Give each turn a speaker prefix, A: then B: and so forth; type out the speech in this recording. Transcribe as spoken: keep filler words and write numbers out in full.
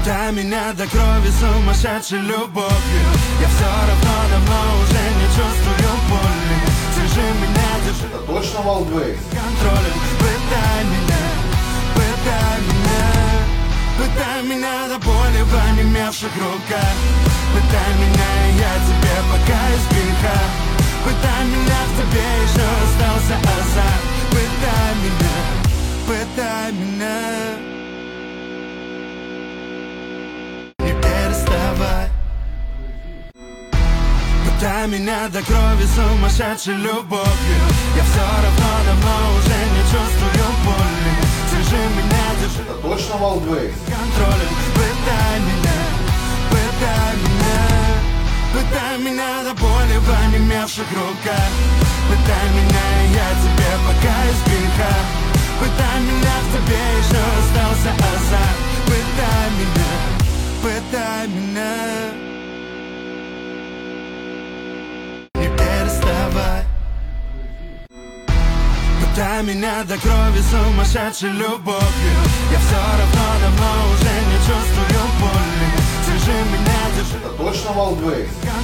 A: Пытай меня до крови сумасшедшей любовью. Я все равно давно уже не чувствую боли. Свяжи меня, держи.
B: Это точно Wildwave?
A: Контролем. Пытай меня, пытай меня. Пытай меня до боли в онемевших руках. Пытай меня, и я тебе покаюсь в грехах. Пытай меня, в тебе еще остался азарт. Пытай меня, пытай меня. Не переставай. Пытай меня до крови сумасшедшей любовью. Я все равно давно уже не чувствую боли. Свяжи меня, держи.
B: Это точно Wildwave?
A: Контролем. Пытай меня, пытай меня. Пытай меня до боли в онемевших руках. Пытай меня, и я тебе покаюсь в грехах. Пытай меня, в тебе еще остался азарт. Пытай меня, пытай меня. Не переставай. Пытай меня до крови сумасшедшей любовью. Я все равно давно уже не чувствую боли. Свяжи меня, держи.
B: Это точно Wildwave?